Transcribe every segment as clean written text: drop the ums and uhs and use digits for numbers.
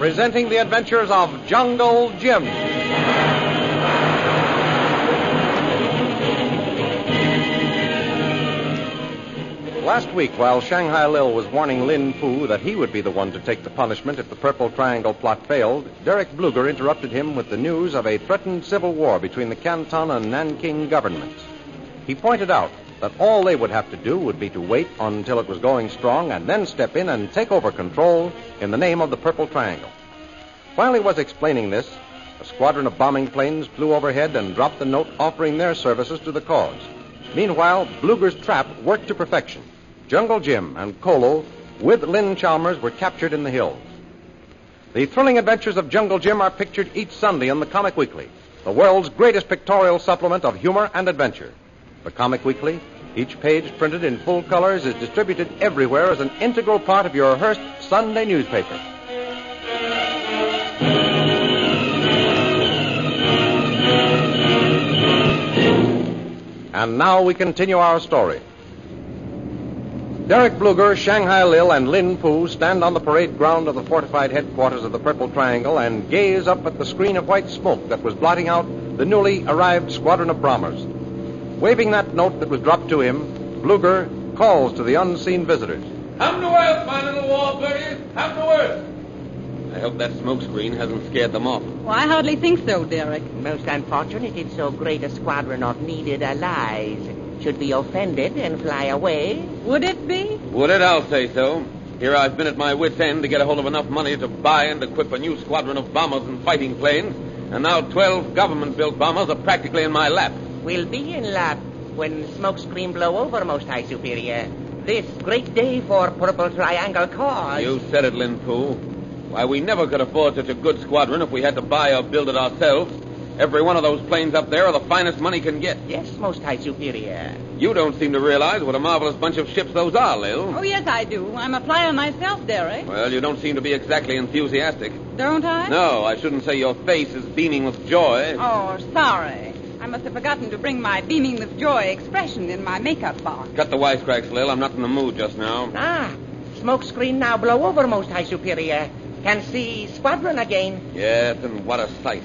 presenting the adventures of Jungle Jim. Last week, while Shanghai Lil was warning Lin Fu that he would be the one to take the punishment if the Purple Triangle plot failed, Derek Bluger interrupted him with the news of a threatened civil war between the Canton and Nanking governments. He pointed out that all they would have to do would be to wait until it was going strong and then step in and take over control in the name of the Purple Triangle. While he was explaining this, a squadron of bombing planes flew overhead and dropped a note offering their services to the cause. Meanwhile, Bluger's trap worked to perfection. Jungle Jim and Kolo, with Lynn Chalmers, were captured in the hills. The thrilling adventures of Jungle Jim are pictured each Sunday in the Comic Weekly, the world's greatest pictorial supplement of humor and adventure. The Comic Weekly, each page printed in full colors, is distributed everywhere as an integral part of your Hearst Sunday newspaper. And now we continue our story. Derek Bluger, Shanghai Lil, and Lin Fu stand on the parade ground of the fortified headquarters of the Purple Triangle and gaze up at the screen of white smoke that was blotting out the newly arrived squadron of bombers. Waving that note that was dropped to him, Bluger calls to the unseen visitors. Come to Earth, my little warbirdies. Come to Earth. I hope that smoke screen hasn't scared them off. Well, I hardly think so, Derek. Most unfortunate if so great a squadron of needed allies should be offended and fly away. Would it be? Would it? I'll say so. Here I've been at my wit's end to get a hold of enough money to buy and equip a new squadron of bombers and fighting planes, and now 12 government-built bombers are practically in my lap. We'll be in lap when smokescreen blow over, Most High Superior. This great day for Purple Triangle cause. You said it, Lin Fu. Why, we never could afford such a good squadron if we had to buy or build it ourselves. Every one of those planes up there are the finest money can get. Yes, Most High Superior. You don't seem to realize what a marvelous bunch of ships those are, Lil. Oh, yes, I do. I'm a flyer myself, Derek. Well, you don't seem to be exactly enthusiastic. Don't I? No, I shouldn't say your face is beaming with joy. Oh, sorry. I must have forgotten to bring my beaming with joy expression in my makeup box. Cut the wisecracks, Lil. I'm not in the mood just now. Ah, smokescreen now blow over, Most High Superior. Can see squadron again. Yes, and what a sight.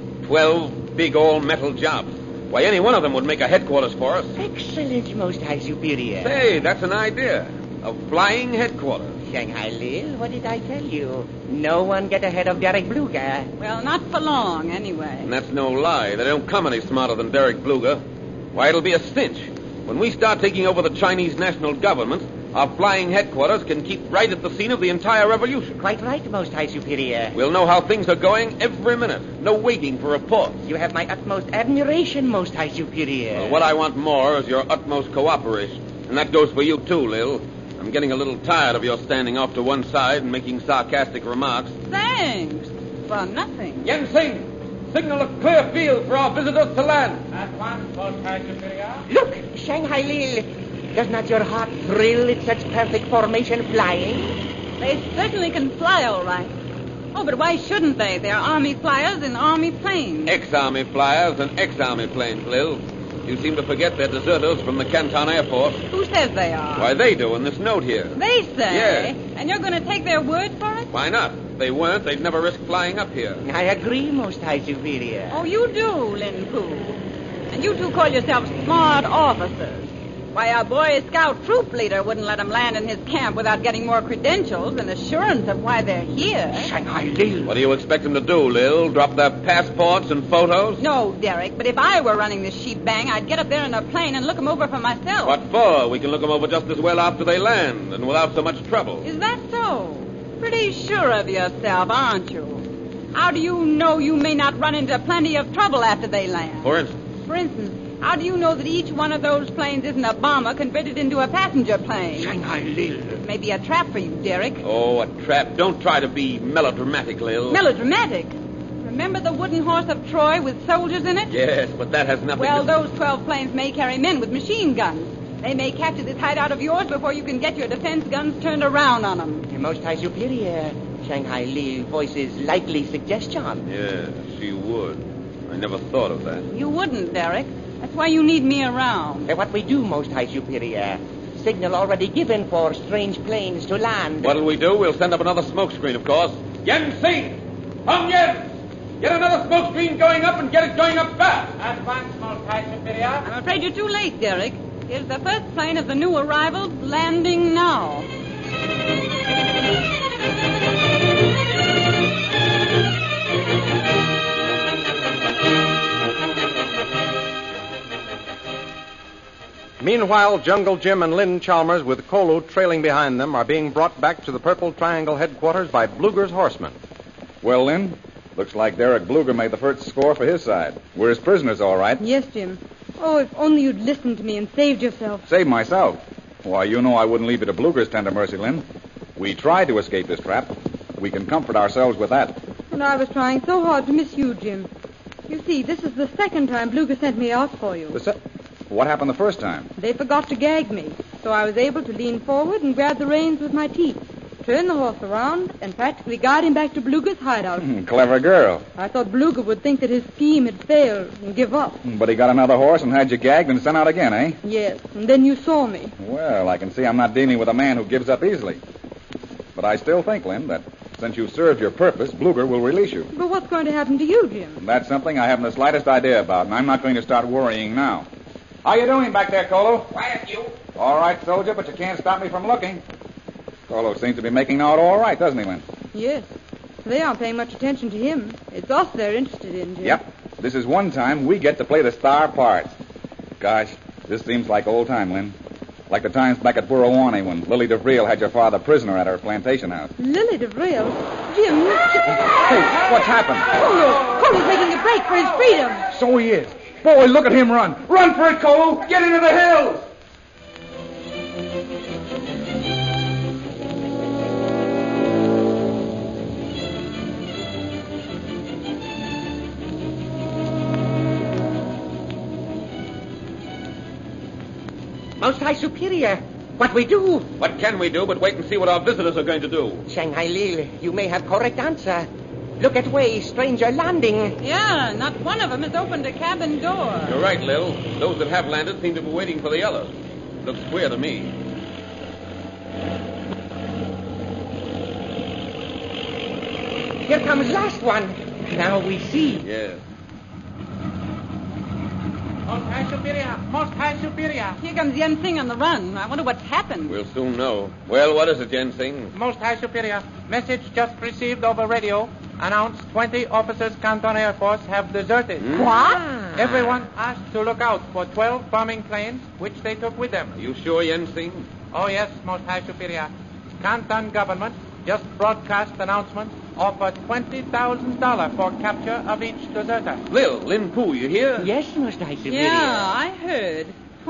12 big all-metal jobs. Why, any one of them would make a headquarters for us. Excellent, Most High Superior. Say, that's an idea. A flying headquarters. Shanghai Lil, what did I tell you? No one get ahead of Derek Bluger. Well, not for long, anyway. And that's no lie. They don't come any smarter than Derek Bluger. Why, it'll be a cinch. When we start taking over the Chinese national government, our flying headquarters can keep right at the scene of the entire revolution. Quite right, Most High Superior. We'll know how things are going every minute. No waiting for reports. You have my utmost admiration, Most High Superior. Well, what I want more is your utmost cooperation. And that goes for you, too, Lil. I'm getting a little tired of your standing off to one side and making sarcastic remarks. Thanks. For nothing. Yen Sing, signal a clear field for our visitors to land. At once, Most High Superior. Look, Shanghai Lil. Does not your heart thrill at such perfect formation flying? They certainly can fly all right. Oh, but why shouldn't they? They're Army flyers in Army planes. Ex-Army flyers and ex-Army planes, Lil. You seem to forget they're deserters from the Canton Air Force. Who says they are? Why, they do in this note here. They say? Yes. And you're going to take their word for it? Why not? If they weren't, they'd never risk flying up here. I agree, Most High Superior. Oh, you do, Lin Fu. And you two call yourselves smart officers. Why, a Boy Scout troop leader wouldn't let them land in his camp without getting more credentials and assurance of why they're here. Shanghai Lil. What do you expect them to do, Lil? Drop their passports and photos? No, Derek, but if I were running this sheep bang, I'd get up there in a plane and look them over for myself. What for? We can look them over just as well after they land and without so much trouble. Is that so? Pretty sure of yourself, aren't you? How do you know you may not run into plenty of trouble after they land? For instance? For instance, how do you know that each one of those planes isn't a bomber converted into a passenger plane? Shanghai Lil. It may be a trap for you, Derek. Oh, a trap. Don't try to be melodramatic, Lil. Melodramatic? Remember the wooden horse of Troy with soldiers in it? Yes, but that has nothing Well, to... those 12 planes may carry men with machine guns. They may capture this hideout of yours before you can get your defense guns turned around on them. Most High Superior, Shanghai Lil voices likely suggestion. Yes, she would. I never thought of that. You wouldn't, Derek. That's why you need me around. What we do, Most High Superior. Signal already given for strange planes to land. What'll we do? We'll send up another smoke screen, of course. Yen Sing! Come, Yen! Get another smoke screen going up and get it going up fast. Advance, Most High Superior. I'm afraid you're too late, Derek. Here's the first plane of the new arrivals landing now. Meanwhile, Jungle Jim and Lynn Chalmers, with Kolu trailing behind them, are being brought back to the Purple Triangle headquarters by Bluger's horsemen. Well, Lynn, looks like Derek Bluger made the first score for his side. We're his prisoners, all right. Yes, Jim. Oh, if only you'd listened to me and saved yourself. Save myself? Why, you know I wouldn't leave you to Bluger's tender mercy, Lynn. We tried to escape this trap. We can comfort ourselves with that. And I was trying so hard to miss you, Jim. You see, this is the second time Bluger sent me out for you. What happened the first time? They forgot to gag me, so I was able to lean forward and grab the reins with my teeth, turn the horse around, and practically guide him back to Bluger's hideout. Clever girl. I thought Bluger would think that his scheme had failed and give up. But he got another horse and had you gagged and sent out again, eh? Yes, and then you saw me. Well, I can see I'm not dealing with a man who gives up easily. But I still think, Lynn, that since you've served your purpose, Bluger will release you. But what's going to happen to you, Jim? That's something I haven't the slightest idea about, and I'm not going to start worrying now. How you doing back there, Kolu? Quiet, you. All right, soldier, but you can't stop me from looking. Kolu seems to be making out all right, doesn't he, Lynn? Yes. They aren't paying much attention to him. It's us they're interested in, Jim. Yep. This is one time we get to play the star parts. Gosh, this seems like old time, Lynn. Like the times back at Burrawanee when Lily DeVril had your father prisoner at her plantation house. Lily DeVril? Jim... Hey, what's happened? Kolu's making a break for his freedom. So he is. Boy, look at him run. Run for it, Kolu. Get into the hills. Most High Superior, what we do? What can we do but wait and see what our visitors are going to do? Shanghai Lil, you may have correct answer. Look at way, stranger landing. Yeah, not one of them has opened a cabin door. You're right, Lil. Those that have landed seem to be waiting for the others. Looks queer to me. Here comes last one. Now we see. Yes. Most High Superior. Most High Superior. Here comes Yen Sing on the run. I wonder what's happened. We'll soon know. Well, what is it, Yen Sing? Most High Superior. Message just received over radio. Announced 20 officers Canton Air Force have deserted. What? Everyone asked to look out for 12 bombing planes, which they took with them. Are you sure, Yen Sing? Oh, yes, Most High Superior. Canton government just broadcast announcement offer $20,000 for capture of each deserter. Lil, Lin Poo, you hear? Yes, Most High Superior. Yeah, I heard.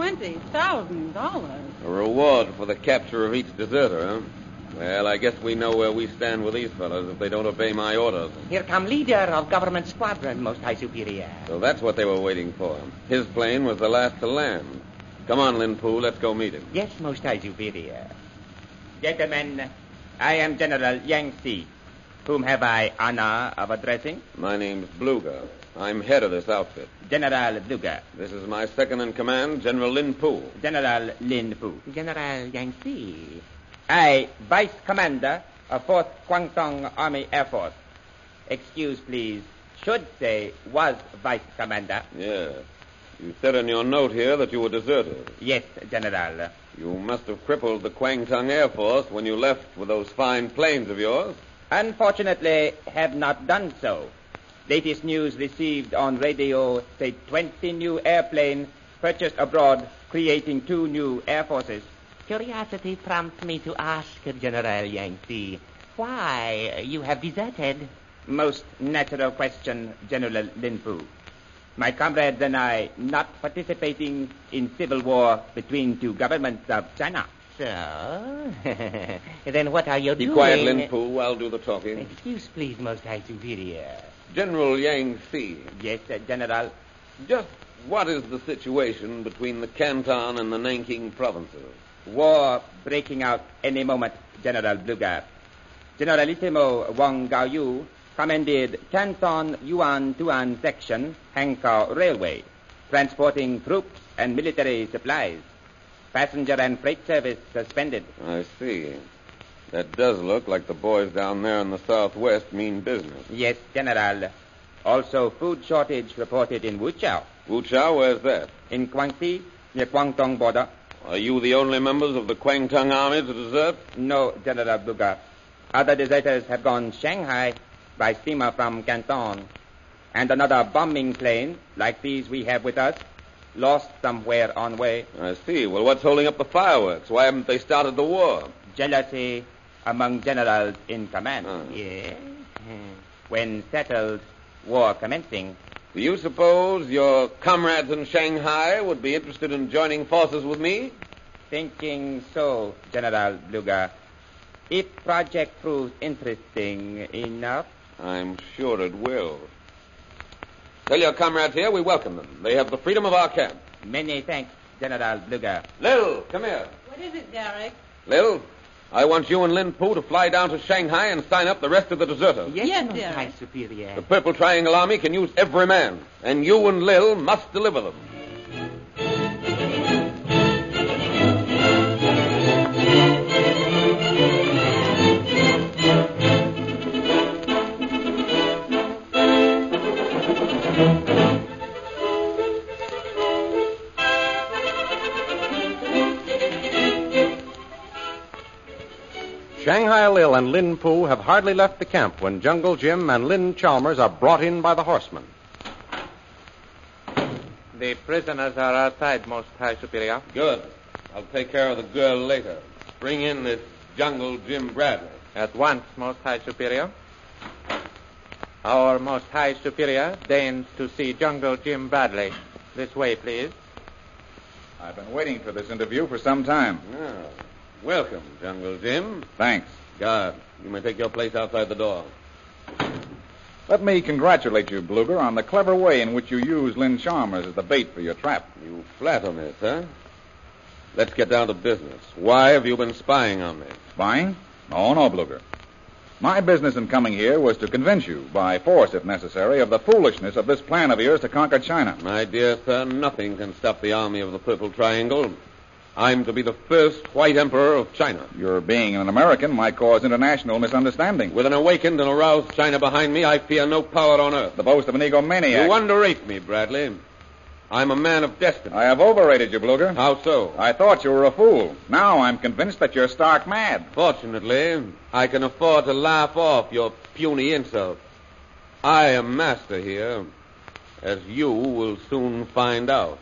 $20,000. A reward for the capture of each deserter, huh? Well, I guess we know where we stand with these fellows if they don't obey my orders. Here come leader of government squadron, Most High Superior. So that's what they were waiting for. His plane was the last to land. Come on, Lin Poo, let's go meet him. Yes, Most High Superior. Gentlemen, I am General Yang Si. Whom have I honor of addressing? My name's Bluger. I'm head of this outfit. General Bluger. This is my second in command, General Lin Poo. General Lin Poo. General Yang Si. I, Vice Commander of 4th Guangdong Army Air Force. Excuse, please. Should say was Vice Commander. Yes. You said in your note here that you were deserted. Yes, General. You must have crippled the Kwangtung Air Force when you left with those fine planes of yours. Unfortunately, have not done so. Latest news received on radio say 20 new airplanes purchased abroad, creating 2 new air forces. Curiosity prompts me to ask, General Yang Si, why you have deserted? Most natural question, General Lin Poo. My comrades and I not participating in civil war between 2 governments of China. So, then what are you doing? Be quiet, Lin Poo. I'll do the talking. Excuse, please, Most High Superior. General Yang Si. Yes, General. Just what is the situation between the Canton and the Nanking provinces? War breaking out any moment, General Bluger. Generalissimo Wang Gaoyu commanded Canton Yuan-Tuan section Hankow Railway, transporting troops and military supplies. Passenger and freight service suspended. I see. That does look like the boys down there in the southwest mean business. Yes, General. Also, food shortage reported in Wuchao. Wuchao, where's that? In Guangxi, near Guangdong border. Are you the only members of the Kwangtung army to desert? No, General Bluger. Other deserters have gone Shanghai by steamer from Canton. And another bombing plane, like these we have with us, lost somewhere on way. I see. Well, what's holding up the fireworks? Why haven't they started the war? Jealousy among generals in command. Oh. Yes. When settled, war commencing. Do you suppose your comrades in Shanghai would be interested in joining forces with me? Thinking so, General Bluger. If project proves interesting enough. I'm sure it will. Tell your comrades here we welcome them. They have the freedom of our camp. Many thanks, General Bluger. Lil, come here. What is it, Derek? Lil, I want you and Lin Pu to fly down to Shanghai and sign up the rest of the deserters. Yes, Most dear. High Superior. The Purple Triangle Army can use every man, and you and Lil must deliver them. Shanghai Lil and Lin Pu have hardly left the camp when Jungle Jim and Lin Chalmers are brought in by the horsemen. The prisoners are outside, Most High Superior. Good. I'll take care of the girl later. Bring in this Jungle Jim Bradley. At once, Most High Superior. Our Most High Superior deigns to see Jungle Jim Bradley. This way, please. I've been waiting for this interview for some time. Ah, welcome, Jungle Jim. Thanks. Guard, you may take your place outside the door. Let me congratulate you, Bluger, on the clever way in which you used Lynn Chalmers as the bait for your trap. You flatter me, sir. Let's get down to business. Why have you been spying on me? Spying? Oh, no, Bluger. My business in coming here was to convince you, by force if necessary, of the foolishness of this plan of yours to conquer China. My dear sir, nothing can stop the army of the Purple Triangle. I'm to be the first white emperor of China. Your being an American might cause international misunderstanding. With an awakened and aroused China behind me, I fear no power on earth. The boast of an egomaniac. You underrate me, Bradley. I'm a man of destiny. I have overrated you, Bluger. How so? I thought you were a fool. Now I'm convinced that you're stark mad. Fortunately, I can afford to laugh off your puny insult. I am master here, as you will soon find out.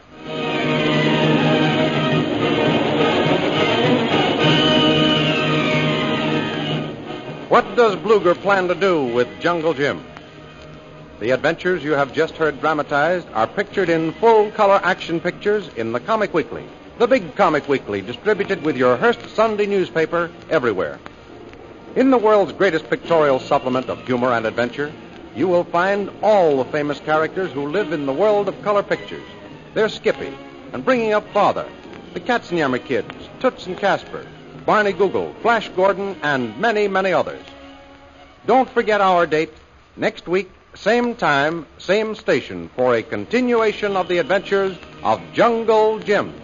What does Bluger plan to do with Jungle Jim? The adventures you have just heard dramatized are pictured in full-color action pictures in the Comic Weekly, the big Comic Weekly distributed with your Hearst Sunday newspaper everywhere. In the world's greatest pictorial supplement of humor and adventure, you will find all the famous characters who live in the world of color pictures. They're Skippy and Bringing Up Father, the Katzenjammer Kids, Toots and Casper, Barney Google, Flash Gordon, and many, many others. Don't forget our date, next week, same time, same station, for a continuation of the adventures of Jungle Jim.